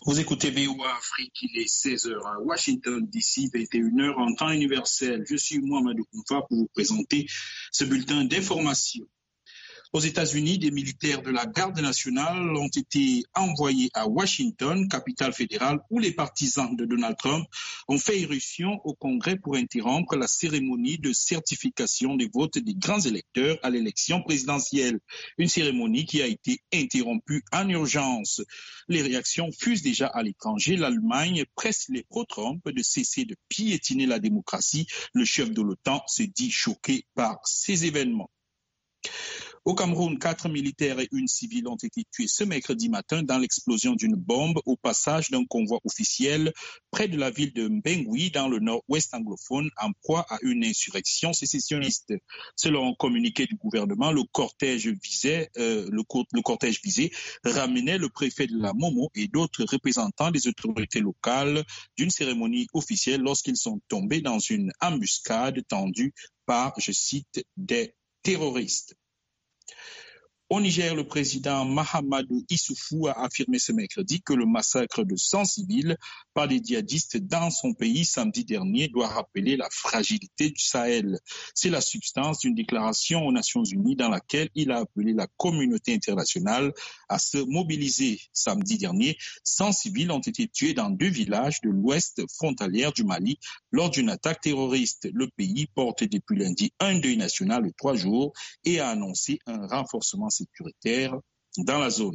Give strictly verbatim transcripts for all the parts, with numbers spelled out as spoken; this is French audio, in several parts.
Vous écoutez V O A Afrique, il est seize heures à Washington D C, vingt et une heures en temps universel. Je suis Mohamedou Koumfa pour vous présenter ce bulletin d'information. Aux États-Unis, des militaires de la Garde nationale ont été envoyés à Washington, capitale fédérale, où les partisans de Donald Trump ont fait irruption au Congrès pour interrompre la cérémonie de certification des votes des grands électeurs à l'élection présidentielle. Une cérémonie qui a été interrompue en urgence. Les réactions fusent déjà à l'étranger. L'Allemagne presse les pro-Trump de cesser de piétiner la démocratie. Le chef de l'OTAN se dit choqué par ces événements. Au Cameroun, quatre militaires et une civile ont été tués ce mercredi matin dans l'explosion d'une bombe au passage d'un convoi officiel près de la ville de Mbengui dans le nord-ouest anglophone en proie à une insurrection sécessionniste. Selon un communiqué du gouvernement, le cortège visé, euh, le, co- le cortège visé ramenait le préfet de la Momo et d'autres représentants des autorités locales d'une cérémonie officielle lorsqu'ils sont tombés dans une embuscade tendue par, je cite, des terroristes. Au Niger, le président Mahamadou Issoufou a affirmé ce mercredi que le massacre de cent civils par des djihadistes dans son pays samedi dernier doit rappeler la fragilité du Sahel. C'est la substance d'une déclaration aux Nations Unies dans laquelle il a appelé la communauté internationale à se mobiliser. Samedi dernier, cent civils ont été tués dans deux villages de l'ouest frontalière du Mali lors d'une attaque terroriste. Le pays porte depuis lundi un deuil national de trois jours et a annoncé un renforcement sécuritaire dans la zone.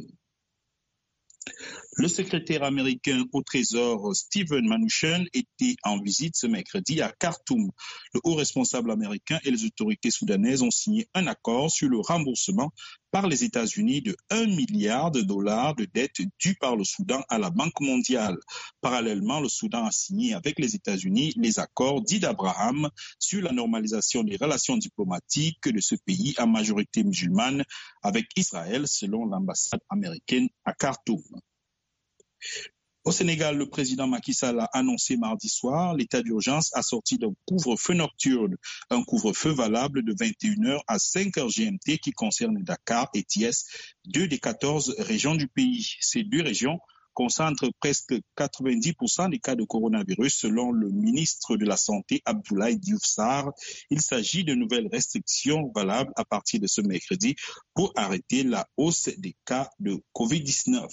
Le secrétaire américain au Trésor Steven Mnuchin était en visite ce mercredi à Khartoum. Le haut responsable américain et les autorités soudanaises ont signé un accord sur le remboursement par les États-Unis de un milliard de dollars de dettes dues par le Soudan à la Banque mondiale. Parallèlement, le Soudan a signé avec les États-Unis les accords dits d'Abraham sur la normalisation des relations diplomatiques de ce pays à majorité musulmane avec Israël, selon l'ambassade américaine à Khartoum. Au Sénégal, le président Macky Sall a annoncé mardi soir l'état d'urgence assorti d'un couvre-feu nocturne, un couvre-feu valable de vingt et une heures à cinq heures G M T qui concerne Dakar et Thiès, deux des quatorze régions du pays. Ces deux régions concentrent presque quatre-vingt-dix pour cent des cas de coronavirus selon le ministre de la Santé Abdoulaye Diouf Sarr. Il s'agit de nouvelles restrictions valables à partir de ce mercredi pour arrêter la hausse des cas de covid dix-neuf.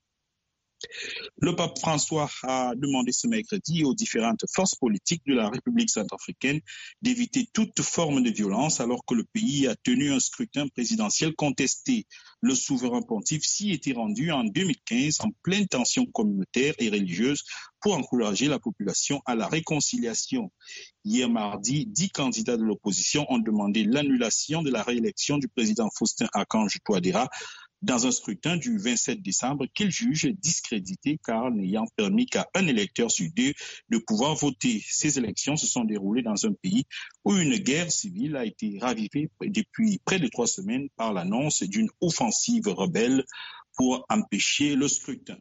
Le pape François a demandé ce mercredi aux différentes forces politiques de la République centrafricaine d'éviter toute forme de violence alors que le pays a tenu un scrutin présidentiel contesté. Le souverain pontife s'y était rendu en deux mille quinze en pleine tension communautaire et religieuse pour encourager la population à la réconciliation. Hier mardi, dix candidats de l'opposition ont demandé l'annulation de la réélection du président Faustin Archange Touadéra dans un scrutin du vingt-sept décembre qu'il juge discrédité car n'ayant permis qu'à un électeur sur deux de pouvoir voter. Ces élections se sont déroulées dans un pays où une guerre civile a été ravivée depuis près de trois semaines par l'annonce d'une offensive rebelle pour empêcher le scrutin.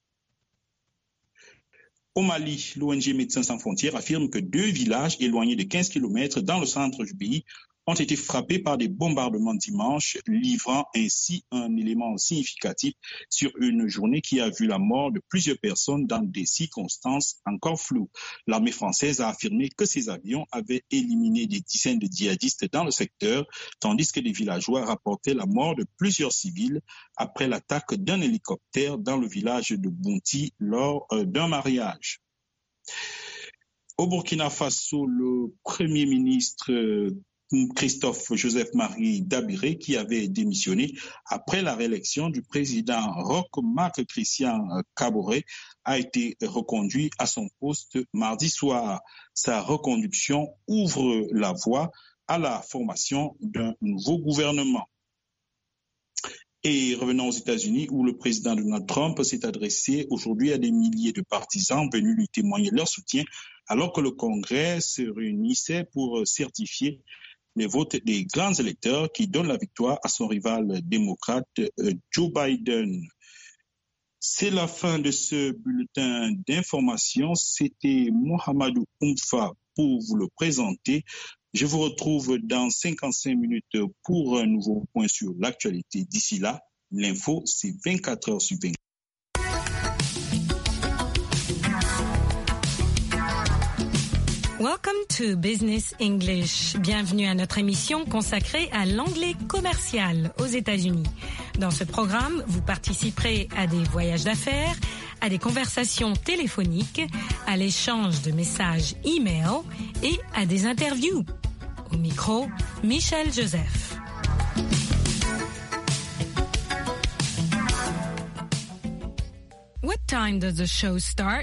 Au Mali, l'O N G Médecins sans frontières affirme que deux villages éloignés de quinze kilomètres dans le centre du pays ont été frappés par des bombardements dimanche, livrant ainsi un élément significatif sur une journée qui a vu la mort de plusieurs personnes dans des circonstances encore floues. L'armée française a affirmé que ses avions avaient éliminé des dizaines de djihadistes dans le secteur, tandis que les villageois rapportaient la mort de plusieurs civils après l'attaque d'un hélicoptère dans le village de Bounti lors euh, d'un mariage. Au Burkina Faso, le Premier ministre euh, Christophe Joseph-Marie Dabiré, qui avait démissionné après la réélection du président Roch Marc Christian Kaboré, a été reconduit à son poste mardi soir. Sa reconduction ouvre la voie à la formation d'un nouveau gouvernement. Et revenons aux États-Unis, où le président Donald Trump s'est adressé aujourd'hui à des milliers de partisans venus lui témoigner leur soutien, alors que le Congrès se réunissait pour certifier les votes des grands électeurs qui donnent la victoire à son rival démocrate euh, Joe Biden. C'est la fin de ce bulletin d'information. C'était Mohamedou Koumfa pour vous le présenter. Je vous retrouve dans cinquante-cinq minutes pour un nouveau point sur l'actualité. D'ici là, l'info, c'est vingt-quatre heures sur vingt-quatre. Welcome to Business English. Bienvenue à notre émission consacrée à l'anglais commercial aux États-Unis. Dans ce programme, vous participerez à des voyages d'affaires, à des conversations téléphoniques, à l'échange de messages e-mail et à des interviews. Au micro, Michel Joseph. What time does the show start?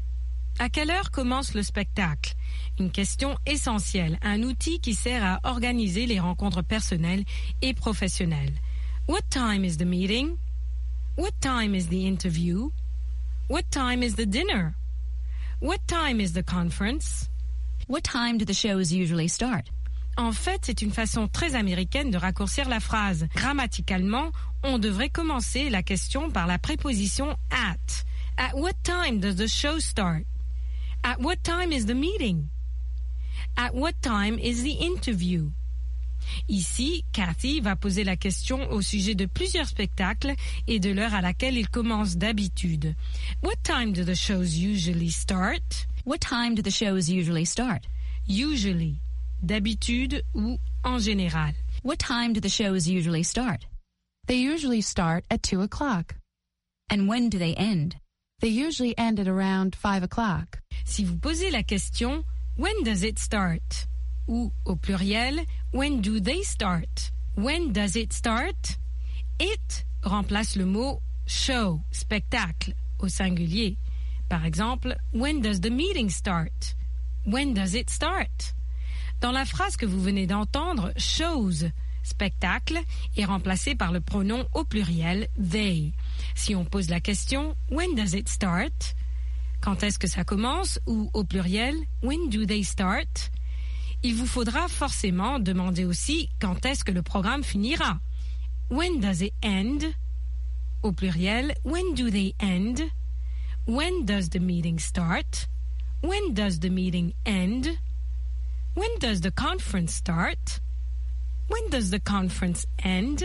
À quelle heure commence le spectacle? Une question essentielle, un outil qui sert à organiser les rencontres personnelles et professionnelles. What time is the meeting? What time is the interview? What time is the dinner? What time is the conference? What time do the shows usually start? En fait, c'est une façon très américaine de raccourcir la phrase. Grammaticalement, on devrait commencer la question par la préposition at. At what time does the show start? At what time is the meeting? At what time is the interview? Ici, Cathy va poser la question au sujet de plusieurs spectacles et de l'heure à laquelle ils commencent d'habitude. What time do the shows usually start? What time do the shows usually start? Usually, d'habitude ou en général. What time do the shows usually start? They usually start at two o'clock. And when do they end? They usually end at around five o'clock. Si vous posez la question, when does it start? Ou, au pluriel, when do they start? When does it start? It remplace le mot show, spectacle, au singulier. Par exemple, when does the meeting start? When does it start? Dans la phrase que vous venez d'entendre, shows, spectacle, est remplacé par le pronom au pluriel they. Si on pose la question, when does it start? Quand est-ce que ça commence? Ou au pluriel, when do they start? Il vous faudra forcément demander aussi quand est-ce que le programme finira. When does it end? Au pluriel, when do they end? When does the meeting start? When does the meeting end? When does the conference start? When does the conference end?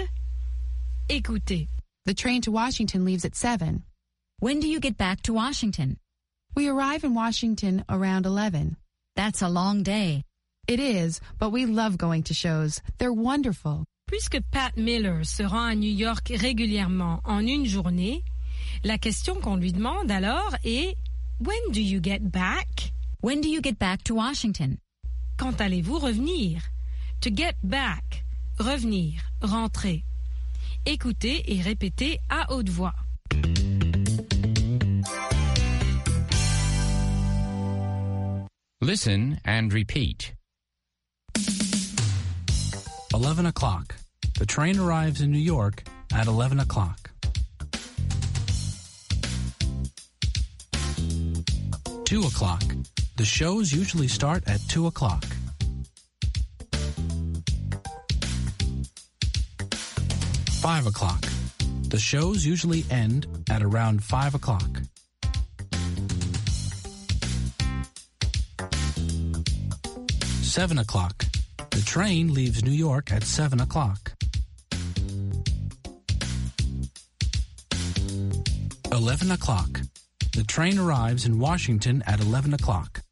Écoutez. The train to Washington leaves at seven. When do you get back to Washington? We arrive in Washington around eleven. That's a long day. It is, but we love going to shows. They're wonderful. Puisque Pat Miller se rend à New York régulièrement en une journée, la question qu'on lui demande alors est When do you get back? When do you get back to Washington? Quand allez-vous revenir? To get back, revenir, rentrer. Écoutez et répétez à haute voix. Listen and repeat. eleven o'clock. The train arrives in New York at eleven o'clock. two o'clock. The shows usually start at two o'clock. five o'clock. The shows usually end at around five o'clock. seven o'clock. The train leaves New York at seven o'clock. eleven o'clock. The train arrives in Washington at eleven o'clock.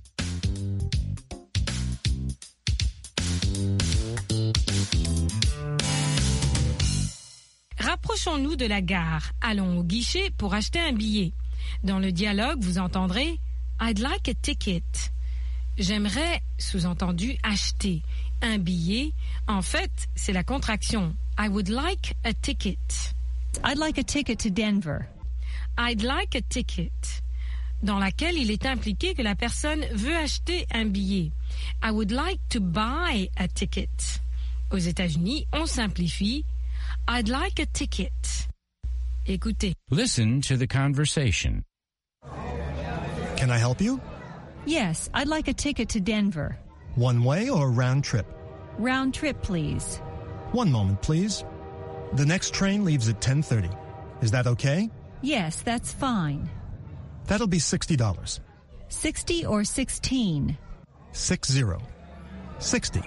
Rapprochons-nous de la gare. Allons au guichet pour acheter un billet. Dans le dialogue, vous entendrez « I'd like a ticket ». J'aimerais, sous-entendu, acheter un billet. En fait, c'est la contraction « I would like a ticket ». I'd like a ticket to Denver. I'd like a ticket, dans laquelle il est impliqué que la personne veut acheter un billet. I would like to buy a ticket. Aux États-Unis, on simplifie I'd like a ticket. Écoutez. Listen to the conversation. Can I help you? Yes, I'd like a ticket to Denver. One way or round trip? Round trip, please. One moment, please. The next train leaves at ten thirty. Is that okay? Yes, that's fine. That'll be sixty dollars. Sixty or sixteen? Six zero. Sixty.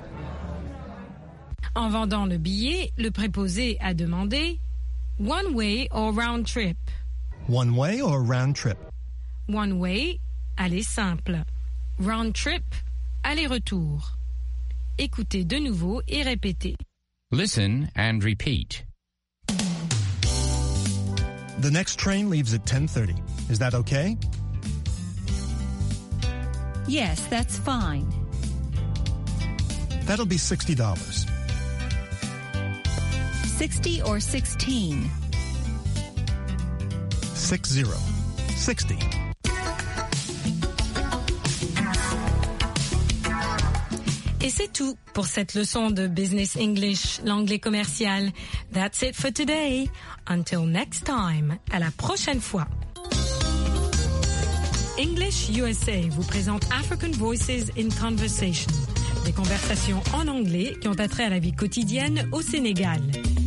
En vendant le billet, le préposé a demandé one way or round trip. One way or round trip? One way, aller simple. Round trip, aller-retour. Écoutez de nouveau et répétez. Listen and repeat. The next train leaves at ten thirty. Is that okay? Yes, that's fine. That'll be sixty dollars. sixty or sixteen? Six zero. sixty. Et c'est tout pour cette leçon de Business English, l'anglais commercial. That's it for today. Until next time. À la prochaine fois. English U S A vous présente African Voices in Conversation. Des conversations en anglais qui ont attrait à la vie quotidienne au Sénégal.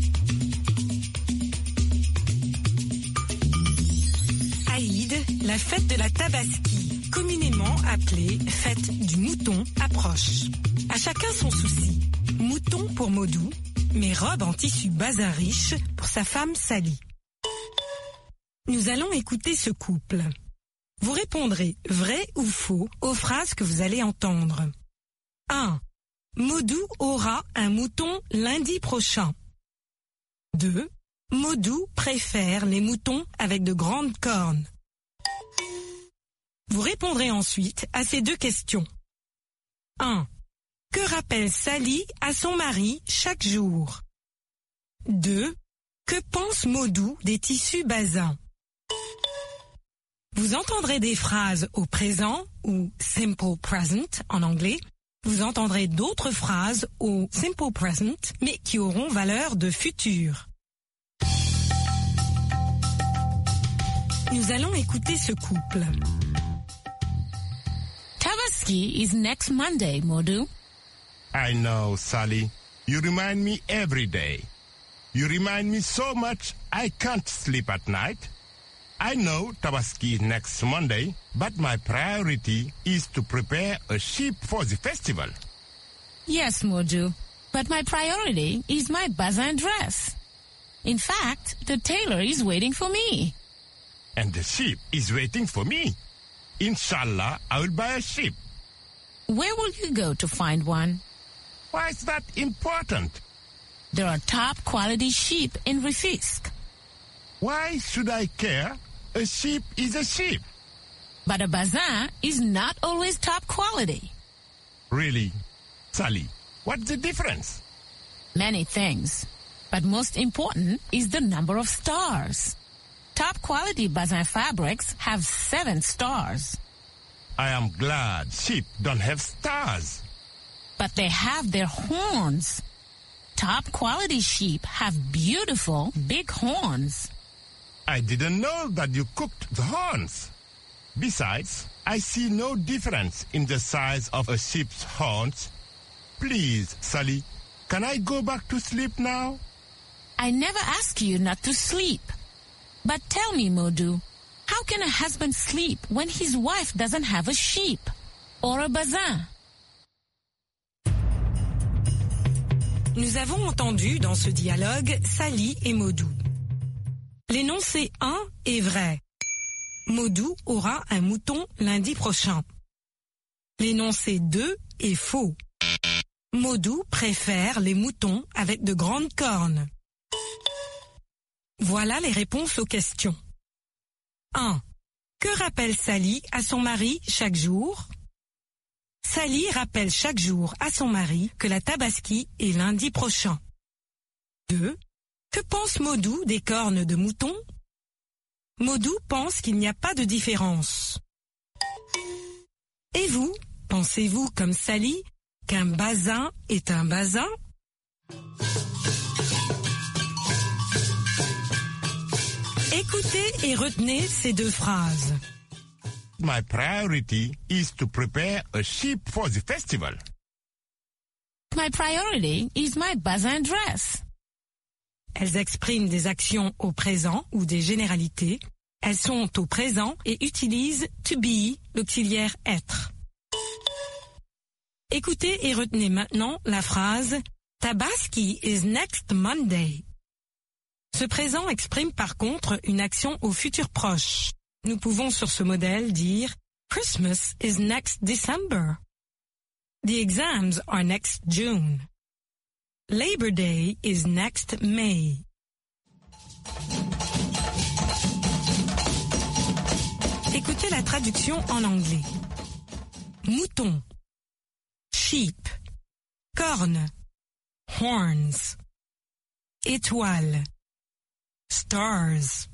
Aïd, la fête de la Tabaski, communément appelée fête du mouton, approche. À chacun son souci. Mouton pour Modou, mais robe en tissu bazin riche pour sa femme Sally. Nous allons écouter ce couple. Vous répondrez vrai ou faux aux phrases que vous allez entendre. un. Modou aura un mouton lundi prochain. deux. Modou préfère les moutons avec de grandes cornes. Vous répondrez ensuite à ces deux questions. un. Que rappelle Sally à son mari chaque jour? deux. Que pense Modou des tissus bazins? Vous entendrez des phrases au présent ou simple present en anglais. Vous entendrez d'autres phrases au simple present mais qui auront valeur de futur. Nous allons écouter ce couple. Tabaski is next Monday, Modou. I know, Sally. You remind me every day. You remind me so much I can't sleep at night. I know Tabaski is next Monday, but my priority is to prepare a sheep for the festival. Yes, Modou, but my priority is my bazin dress. In fact, the tailor is waiting for me. And the sheep is waiting for me. Inshallah, I will buy a sheep. Where will you go to find one? Why is that important? There are top quality sheep in Rufisque. Why should I care? A sheep is a sheep. But a bazin is not always top quality. Really? Sally, what's the difference? Many things. But most important is the number of stars. Top quality bazin fabrics have seven stars. I am glad sheep don't have stars. But they have their horns. Top quality sheep have beautiful big horns. I didn't know that you cooked the horns. Besides, I see no difference in the size of a sheep's horns. Please, Sally, can I go back to sleep now? I never ask you not to sleep. But tell me, Modou, how can a husband sleep when his wife doesn't have a sheep or a bazin? Nous avons entendu dans ce dialogue Sally et Modou. L'énoncé un est vrai. Modou aura un mouton lundi prochain. L'énoncé deux est faux. Modou préfère les moutons avec de grandes cornes. Voilà les réponses aux questions. un. Que rappelle Sally à son mari chaque jour? Sally rappelle chaque jour à son mari que la Tabaski est lundi prochain. deux. Que pense Modou des cornes de mouton? Modou pense qu'il n'y a pas de différence. Et vous, pensez-vous comme Sally qu'un bazin est un bazin? Écoutez et retenez ces deux phrases. My priority is to prepare a sheep for the festival. My priority is my bazin dress. Elles expriment des actions au présent ou des généralités. Elles sont au présent et utilisent to be, l'auxiliaire être. Écoutez et retenez maintenant la phrase Tabaski is next Monday. Ce présent exprime par contre une action au futur proche. Nous pouvons sur ce modèle dire Christmas is next December. The exams are next June. Labor Day is next May. Écoutez la traduction en anglais. Mouton, sheep, corne, horns, étoile, stars.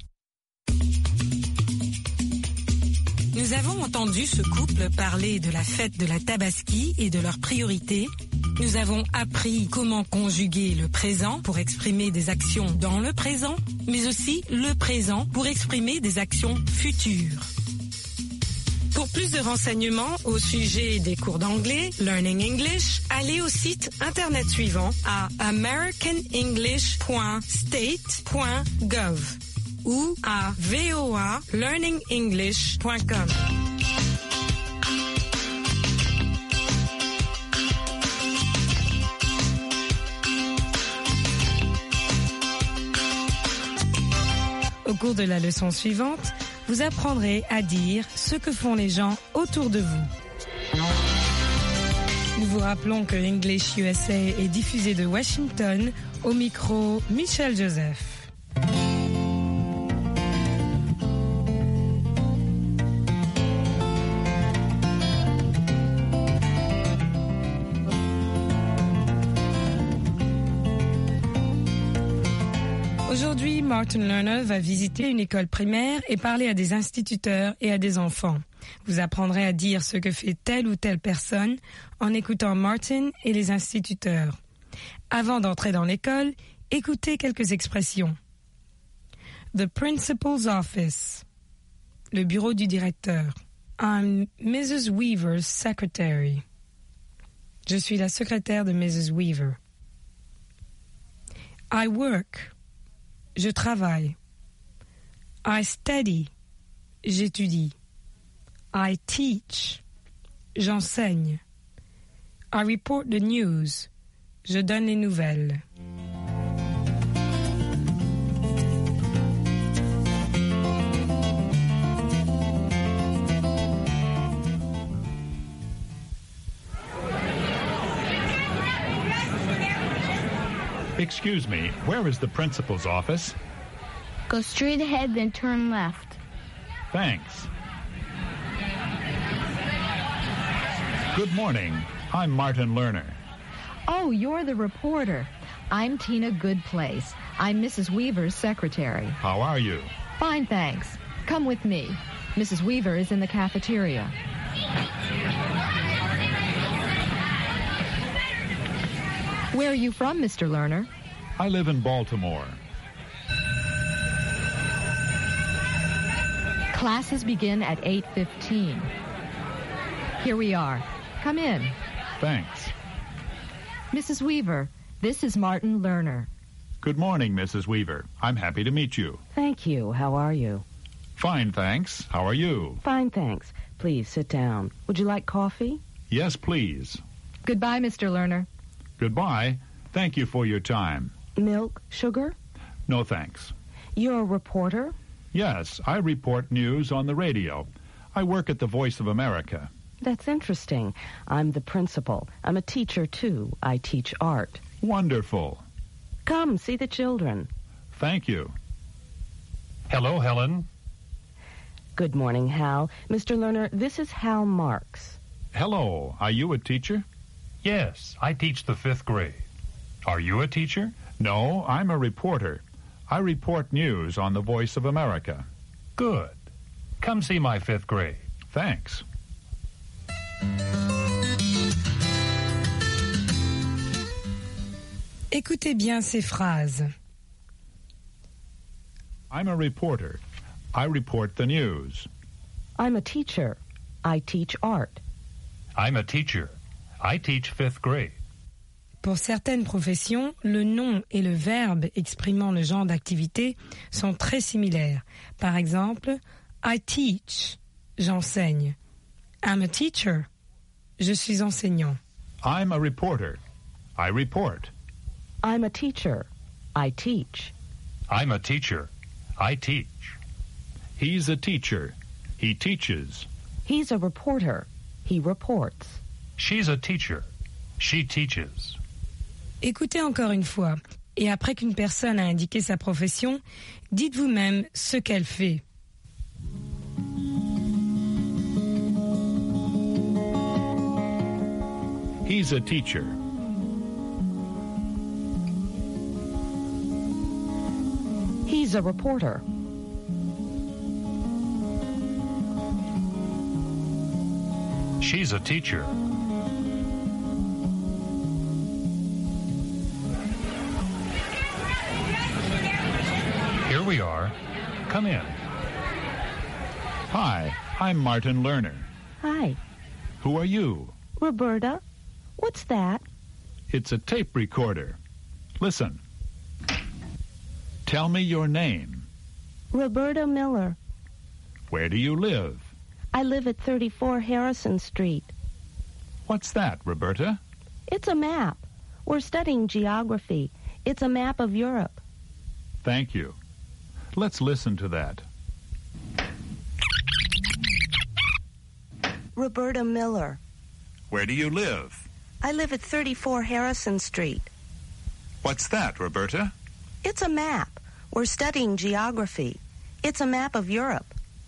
Nous avons entendu ce couple parler de la fête de la Tabaski et de leurs priorités. Nous avons appris comment conjuguer le présent pour exprimer des actions dans le présent, mais aussi le présent pour exprimer des actions futures. Pour plus de renseignements au sujet des cours d'anglais, Learning English, allez au site internet suivant à american english point state point gov ou à v o a learning english point com. Au cours de la leçon suivante, vous apprendrez à dire ce que font les gens autour de vous. Nous vous rappelons que English U S A est diffusé de Washington, au micro Michel Joseph. Aujourd'hui, Martin Lerner va visiter une école primaire et parler à des instituteurs et à des enfants. Vous apprendrez à dire ce que fait telle ou telle personne en écoutant Martin et les instituteurs. Avant d'entrer dans l'école, écoutez quelques expressions. The principal's office. Le bureau du directeur. I'm Missus Weaver's secretary. Je suis la secrétaire de Missus Weaver. I work. Je travaille. I study. J'étudie. I teach. J'enseigne. I report the news. Je donne les nouvelles. Excuse me, where is the principal's office? Go straight ahead, then turn left. Thanks. Good morning. I'm Martin Lerner. Oh, you're the reporter. I'm Tina Goodplace. I'm Missus Weaver's secretary. How are you? Fine, thanks. Come with me. Missus Weaver is in the cafeteria. Where are you from, Mister Lerner? I live in Baltimore. Classes begin at eight fifteen. Here we are. Come in. Thanks. Missus Weaver, this is Martin Lerner. Good morning, Missus Weaver. I'm happy to meet you. Thank you. How are you? Fine, thanks. How are you? Fine, thanks. Please sit down. Would you like coffee? Yes, please. Goodbye, Mister Lerner. Goodbye. Thank you for your time. Milk, sugar? No, thanks. You're a reporter? Yes, I report news on the radio. I work at the Voice of America. That's interesting. I'm the principal. I'm a teacher, too. I teach art. Wonderful. Come, see the children. Thank you. Hello, Helen. Good morning, Hal. Mister Lerner, this is Hal Marks. Hello. Are you a teacher? Yes, I teach the fifth grade. Are you a teacher? No, I'm a reporter. I report news on the Voice of America. Good. Come see my fifth grade. Thanks. Écoutez bien ces phrases. I'm a reporter. I report the news. I'm a teacher. I teach art. I'm a teacher. I teach fifth grade. Pour certaines professions, le nom et le verbe exprimant le genre d'activité sont très similaires. Par exemple, I teach, j'enseigne. I'm a teacher, je suis enseignant. I'm a reporter. I report. I'm a teacher. I teach. I'm a teacher. I teach. He's a teacher. He teaches. He's a reporter. He reports. She's a teacher. She teaches. Écoutez encore une fois, et après qu'une personne a indiqué sa profession, dites vous-même ce qu'elle fait. He's a teacher. He's a reporter. She's a teacher. Here we are. Come in. Hi, I'm Martin Lerner. Hi. Who are you? Roberta. What's that? It's a tape recorder. Listen. Tell me your name. Roberta Miller. Where do you live? I live at thirty-four Harrison Street. What's that, Roberta? It's a map. We're studying geography. It's a map of Europe. Thank you. Let's listen to that. Roberta Miller. Where do you live? I live at thirty-four Harrison Street. What's that, Roberta? It's a map. We're studying geography. It's a map of Europe.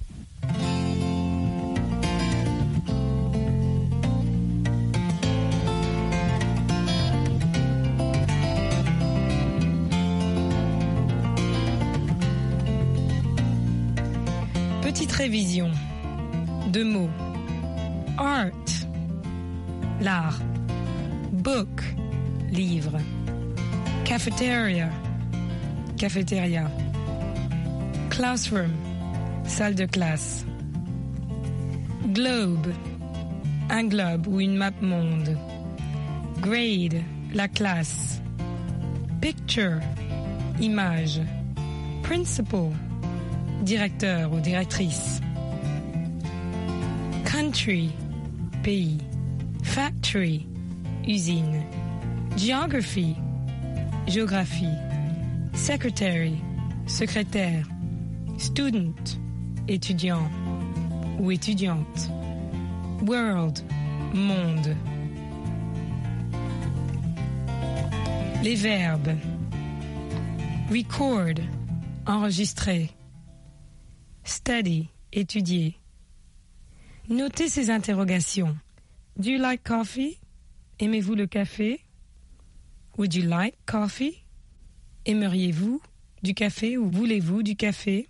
Petite révision. Deux mots. Art, l'art. Book, livre. Cafeteria, cafétéria. Classroom, salle de classe. Globe, un globe ou une map monde. Grade, la classe. Picture, image. Principal, directeur ou directrice. Country, pays. Factory, usine. Geography, géographie. Secretary, secrétaire. Student, étudiant ou étudiante. World, monde. Les verbes. Record, enregistrer. Study, étudier. Notez ces interrogations. Do you like coffee? Aimez-vous le café? Would you like coffee? Aimeriez-vous du café ou voulez-vous du café?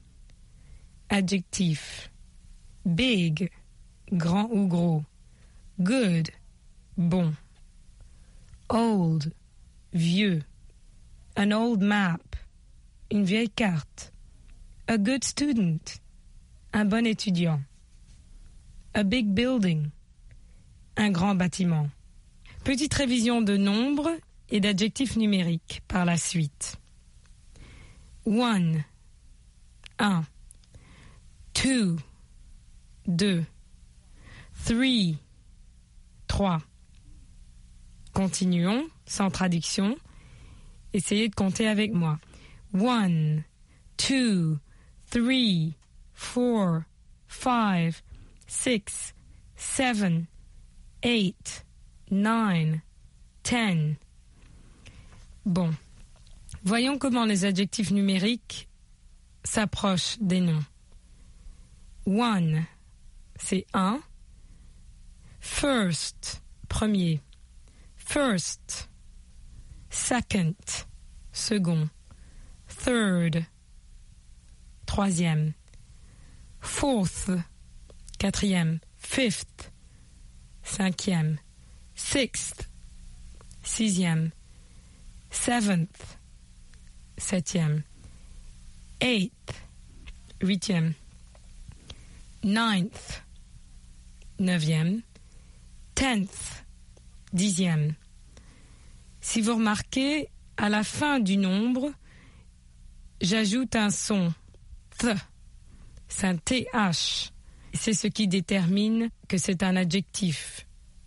Adjectif. Big, grand ou gros. Good, bon. Old, vieux. An old map, une vieille carte. A good student, un bon étudiant. A big building, un grand bâtiment. Petite révision de nombres et d'adjectifs numériques par la suite. One, un. Two, deux. Three, trois. Continuons, sans traduction. Essayez de compter avec moi. One, two, three, four, five, six, seven, eight, nine, ten. Bon, voyons comment les adjectifs numériques s'approchent des noms. One, c'est un. First, premier. First. Second, second. Third, troisième. Fourth, quatrième. Fifth, cinquième. Sixth, sixième. Seventh, septième. Eighth, huitième. Ninth, neuvième. Tenth, dixième. Si vous remarquez, à la fin du nombre, j'ajoute un son th. C'est un th. C'est ce qui détermine que c'est un adjectif.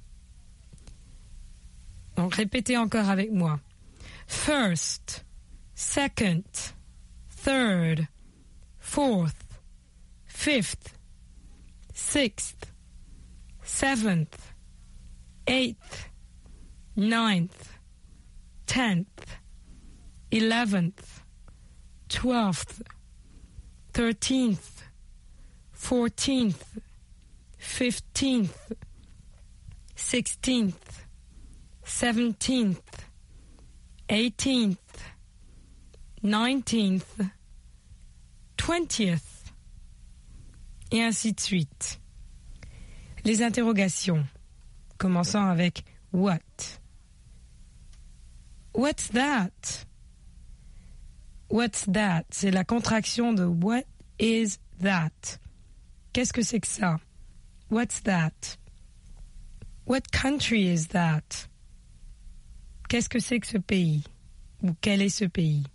Donc répétez encore avec moi. First, second, third, fourth, fifth, sixth, seventh, eighth, ninth, tenth, eleventh, twelfth, thirteenth, fourteenth, fifteenth, sixteenth, seventeenth, eighteenth, nineteenth, twentieth, et ainsi de suite. Les interrogations, commençant avec what. What's that? What's that? C'est la contraction de what is that? Qu'est-ce que c'est que ça? What's that? What country is that? Qu'est-ce que c'est que ce pays? Ou quel est ce pays?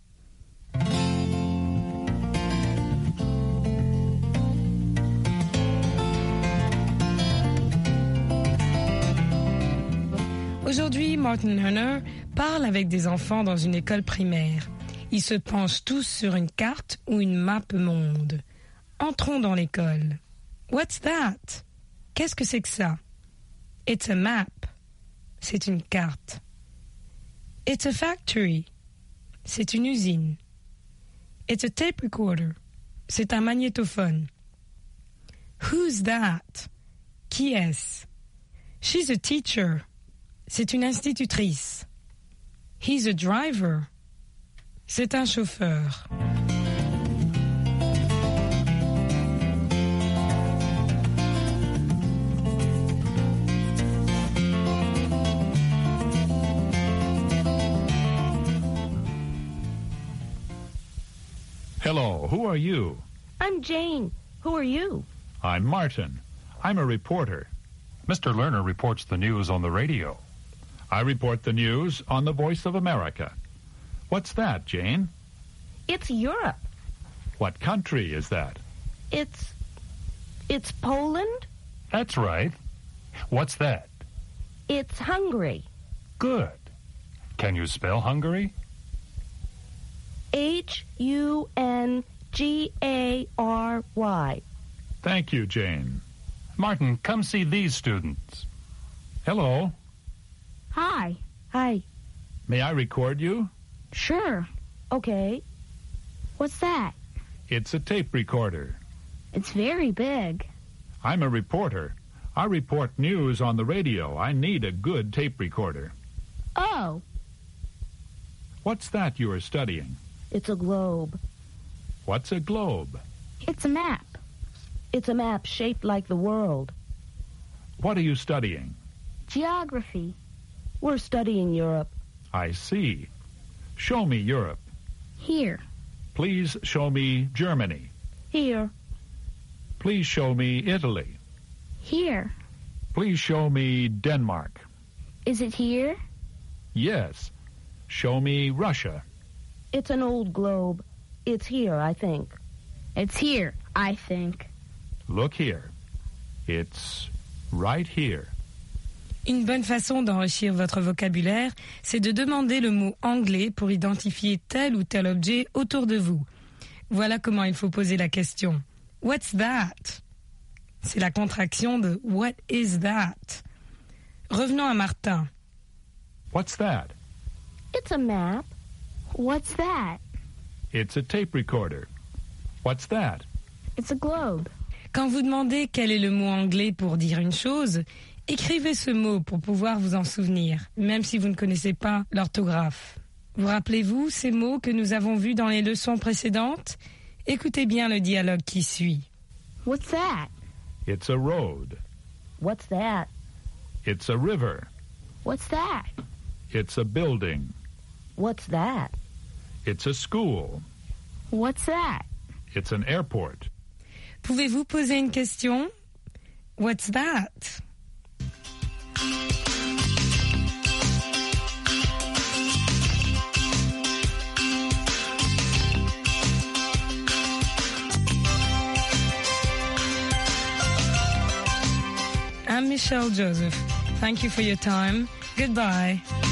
Aujourd'hui, Martin Lerner parle avec des enfants dans une école primaire. Ils se penchent tous sur une carte ou une map monde. Entrons dans l'école. What's that? Qu'est-ce que c'est que ça? It's a map. C'est une carte. It's a factory. C'est une usine. It's a tape recorder. C'est un magnétophone. Who's that? Qui est-ce? She's a teacher. C'est une institutrice. He's a driver. C'est un chauffeur. Hello, who are you? I'm Jane. Who are you? I'm Martin. I'm a reporter. Mister Lerner reports the news on the radio. I report the news on the Voice of America. What's that, Jane? It's Europe. What country is that? It's... it's Poland? That's right. What's that? It's Hungary. Good. Can you spell Hungary? H U N G A R Y. Thank you, Jane. Martin, come see these students. Hello. Hi. Hi. May I record you? Sure. Okay. What's that? It's a tape recorder. It's very big. I'm a reporter. I report news on the radio. I need a good tape recorder. Oh. What's that you are studying? It's a globe. What's a globe? It's a map. It's a map shaped like the world. What are you studying? Geography. We're studying Europe. I see. Show me Europe. Here. Please show me Germany. Here. Please show me Italy. Here. Please show me Denmark. Is it here? Yes. Show me Russia. It's an old globe. It's here, I think. It's here, I think. Look here. It's right here. Une bonne façon d'enrichir votre vocabulaire, c'est de demander le mot anglais pour identifier tel ou tel objet autour de vous. Voilà comment il faut poser la question. What's that? C'est la contraction de What is that? Revenons à Martin. What's that? It's a map. What's that? It's a tape recorder. What's that? It's a globe. Quand vous demandez quel est le mot anglais pour dire une chose, écrivez ce mot pour pouvoir vous en souvenir, même si vous ne connaissez pas l'orthographe. Vous rappelez-vous ces mots que nous avons vus dans les leçons précédentes? Écoutez bien le dialogue qui suit. What's that? It's a road. What's that? It's a river. What's that? It's a building. What's that? It's a school. What's that? It's an airport. Pouvez-vous poser une question? What's that? I'm Michelle Joseph. Thank you for your time. Goodbye.